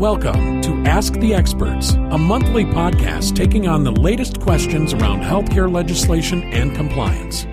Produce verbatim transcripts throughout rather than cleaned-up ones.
Welcome to Ask the Experts, a monthly podcast taking on the latest questions around healthcare legislation and compliance.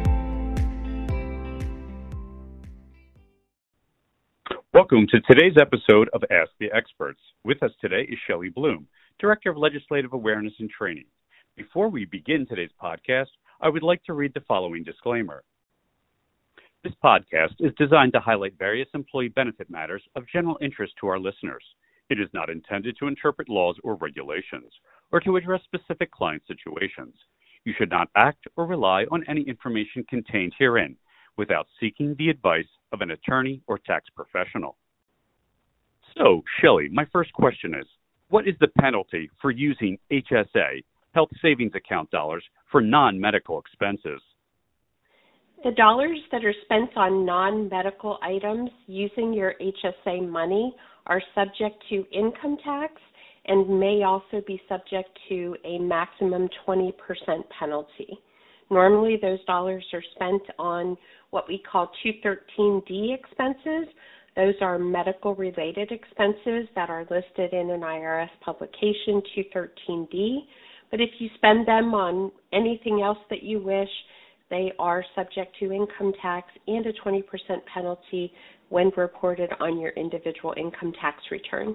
Welcome to today's episode of Ask the Experts. With us today is Shelley Bloom, Director of Legislative Awareness and Training. Before we begin today's podcast, I would like to read the following disclaimer. This podcast is designed to highlight various employee benefit matters of general interest to our listeners. It is not intended to interpret laws or regulations or to address specific client situations. You should not act or rely on any information contained herein without seeking the advice of an attorney or tax professional. So, Shelley, my first question is, what is the penalty for using H S A, Health Savings Account dollars, for non-medical expenses? The dollars that are spent on non-medical items using your H S A money are subject to income tax and may also be subject to a maximum twenty percent penalty. Normally, those dollars are spent on what we call two thirteen D expenses. Those are medical-related expenses that are listed in an I R S publication, two thirteen D. But if you spend them on anything else that you wish, they are subject to income tax and a twenty percent penalty when reported on your individual income tax return.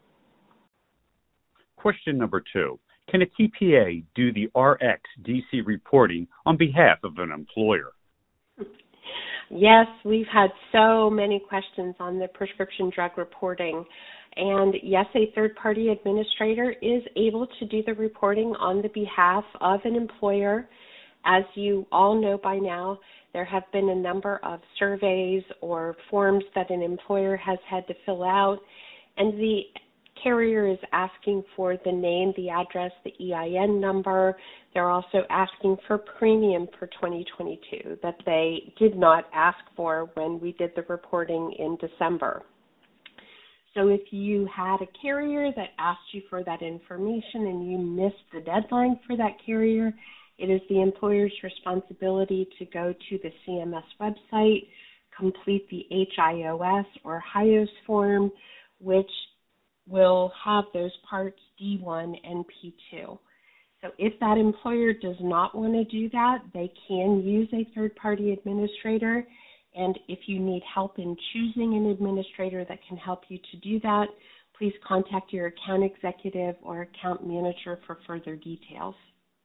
Question number two. Can a T P A do the R X D C reporting on behalf of an employer? Yes, we've had so many questions on the prescription drug reporting. And yes, a third-party administrator is able to do the reporting on the behalf of an employer. As you all know by now, there have been a number of surveys or forms that an employer has had to fill out, and the carrier is asking for the name, the address, the E I N number. They're also asking for premium for twenty twenty-two that they did not ask for when we did the reporting in December. So if you had a carrier that asked you for that information and you missed the deadline for that carrier, it is the employer's responsibility to go to the C M S website, complete the H I O S or H I O S form, which will have those parts D one and P two. So if that employer does not want to do that, they can use a third-party administrator. And if you need help in choosing an administrator that can help you to do that, please contact your account executive or account manager for further details.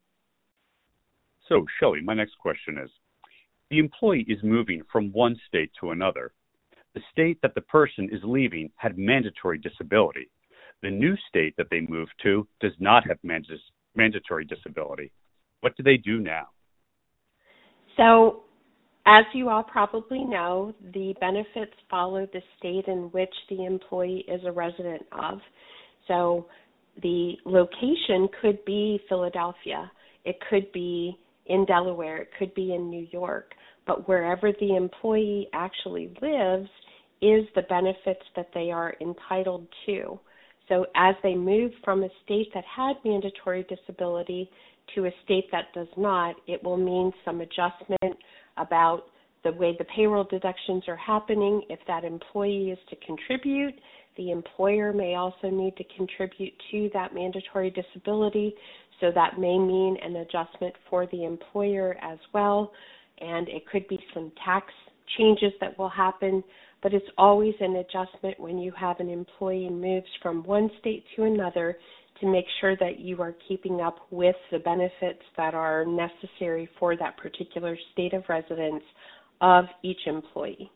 So, Shelley, my next question is, the employee is moving from one state to another. The state that the person is leaving had mandatory disability. The new state that they moved to does not have mandates, mandatory disability. What do they do now? So, as you all probably know, the benefits follow the state in which the employee is a resident of. So, the location could be Philadelphia. It could be in Delaware, it could be in New York, but wherever the employee actually lives is the benefits that they are entitled to. So as they move from a state that had mandatory disability to a state that does not, it will mean some adjustment about the way the payroll deductions are happening. If that employee is to contribute, the employer may also need to contribute to that mandatory disability. So that may mean an adjustment for the employer as well, and it could be some tax changes that will happen, but it's always an adjustment when you have an employee moves from one state to another to make sure that you are keeping up with the benefits that are necessary for that particular state of residence of each employee.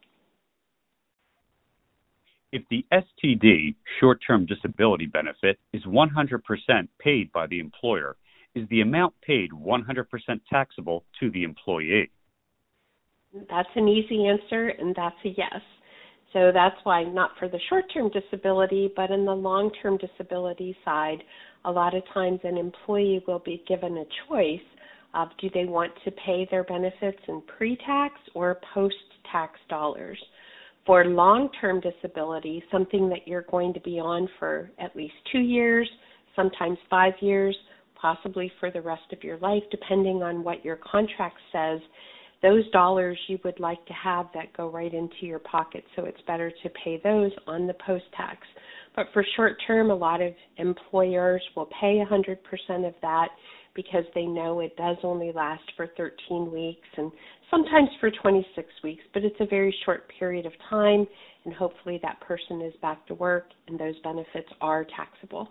If the S T D, short-term disability benefit, is one hundred percent paid by the employer, is the amount paid one hundred percent taxable to the employee? That's an easy answer, and that's a yes. So that's why not for the short-term disability, but in the long-term disability side, a lot of times an employee will be given a choice of do they want to pay their benefits in pre-tax or post-tax dollars. For long-term disability, something that you're going to be on for at least two years, sometimes five years, possibly for the rest of your life, depending on what your contract says, those dollars you would like to have that go right into your pocket. So it's better to pay those on the post-tax. But for short term, a lot of employers will pay one hundred percent of that because they know it does only last for thirteen weeks and sometimes for twenty-six weeks, but it's a very short period of time, and hopefully that person is back to work and those benefits are taxable.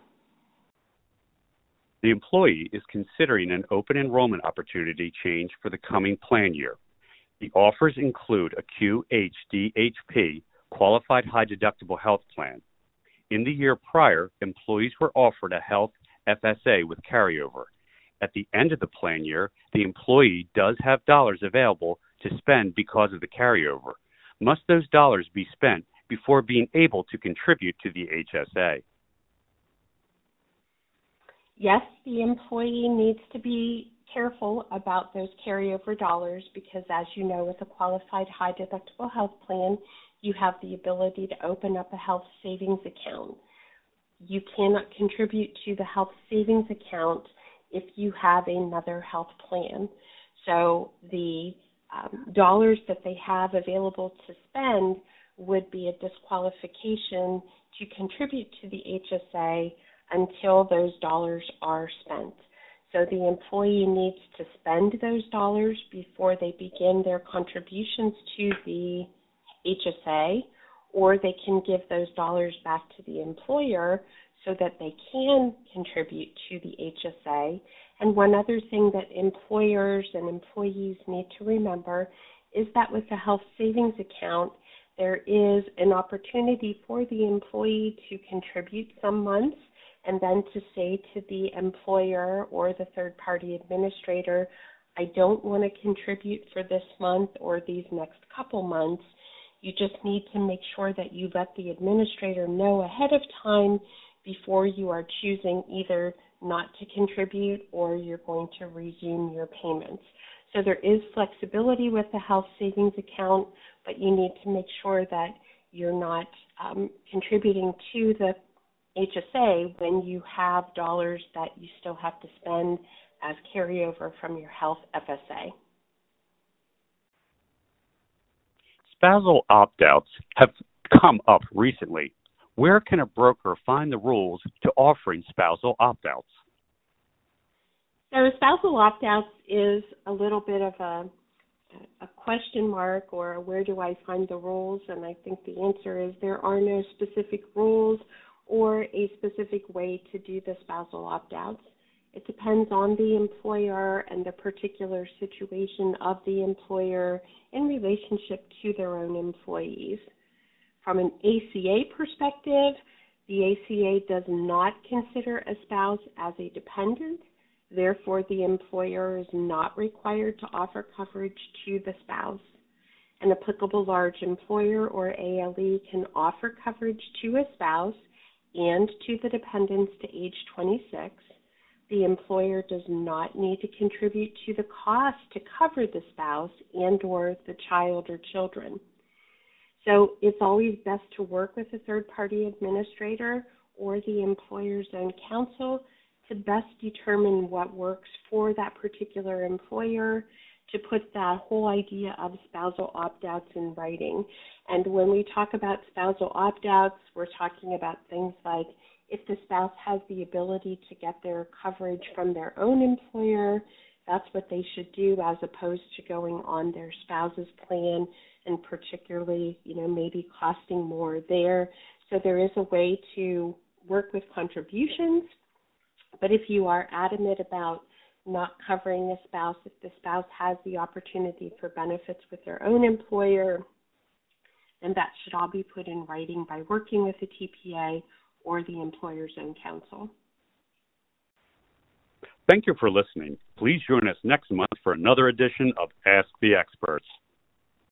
The employee is considering an open enrollment opportunity change for the coming plan year. The offers include a Q H D H P, Qualified High Deductible Health Plan. In the year prior, employees were offered a health F S A with carryover. At the end of the plan year, the employee does have dollars available to spend because of the carryover. Must those dollars be spent before being able to contribute to the H S A? Yes, the employee needs to be careful about those carryover dollars because, as you know, with a qualified high deductible health plan, you have the ability to open up a health savings account. You cannot contribute to the health savings account if you have another health plan. So the um, dollars that they have available to spend would be a disqualification to contribute to the H S A until those dollars are spent. So the employee needs to spend those dollars before they begin their contributions to the H S A, or they can give those dollars back to the employer so that they can contribute to the H S A. And one other thing that employers and employees need to remember is that with the health savings account, there is an opportunity for the employee to contribute some months and then to say to the employer or the third-party administrator, I don't want to contribute for this month or these next couple months. You just need to make sure that you let the administrator know ahead of time before you are choosing either not to contribute or you're going to resume your payments. So there is flexibility with the health savings account, but you need to make sure that you're not um, contributing to the H S A when you have dollars that you still have to spend as carryover from your health F S A. Spousal opt-outs have come up recently. Where can a broker find the rules to offering spousal opt-outs? So spousal opt-outs is a little bit of a, a question mark, or where do I find the rules? And I think the answer is there are no specific rules or a specific way to do the spousal opt-outs. It depends on the employer and the particular situation of the employer in relationship to their own employees. From an A C A perspective, the A C A does not consider a spouse as a dependent. Therefore, the employer is not required to offer coverage to the spouse. An applicable large employer or A L E can offer coverage to a spouse and to the dependents to age twenty-six. The employer does not need to contribute to the cost to cover the spouse and or the child or children. So it's always best to work with a third-party administrator or the employer's own counsel to best determine what works for that particular employer, to put that whole idea of spousal opt-outs in writing. And when we talk about spousal opt-outs, we're talking about things like if the spouse has the ability to get their coverage from their own employer, that's what they should do as opposed to going on their spouse's plan and particularly, you know, maybe costing more there. So there is a way to work with contributions, but if you are adamant about not covering a spouse, if the spouse has the opportunity for benefits with their own employer, then that should all be put in writing by working with the T P A or the employer's own counsel. Thank you for listening. Please join us next month for another edition of Ask the Experts.